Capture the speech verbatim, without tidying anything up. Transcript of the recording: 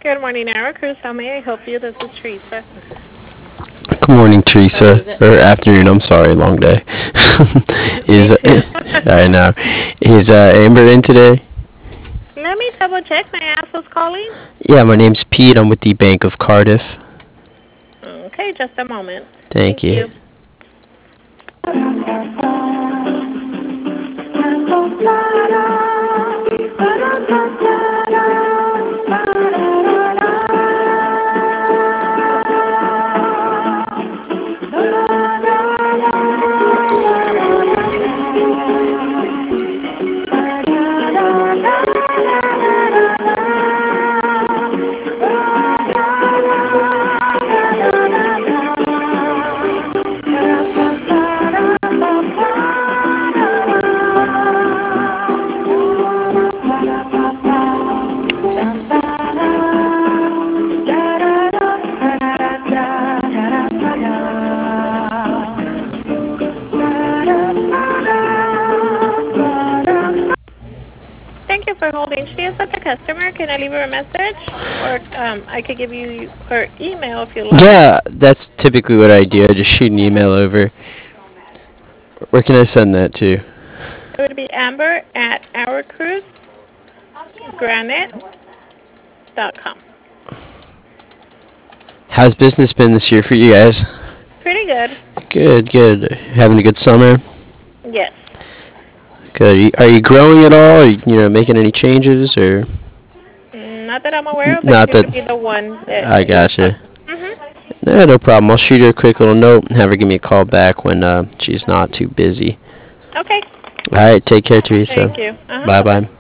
Good morning, Arrow Cruise. How may I help you? This is Teresa. Good morning, Teresa. Or afternoon. I'm sorry, long day. Me is too. I know. Is uh, Amber in today? Let me double check. May I ask who's calling? Yeah, my name's Pete. I'm with the Bank of Cardiff. Okay, just a moment. Thank Thank you. you. Thank you for holding. She is at the customer. Can I leave her a message? Or um, I could give you her email if you like. Yeah, that's typically what I do. I just shoot an email over. Where can I send that to? It would be Amber at arrowcruise granite dot com. How's business been this year for you guys? Pretty good. Good, good. Having a good summer? Yes. Good. Are you, are you growing at all? Are you, you know, making any changes or? Mm, Not that I'm aware of, but Not she that. would be the one that I you would talk. gotcha. Mhm. No, no problem. I'll shoot her a quick little note and have her give me a call back when uh, she's not too busy. Okay. All right. Take care, Teresa. Thank you. Uh huh. Bye Bye bye. bye.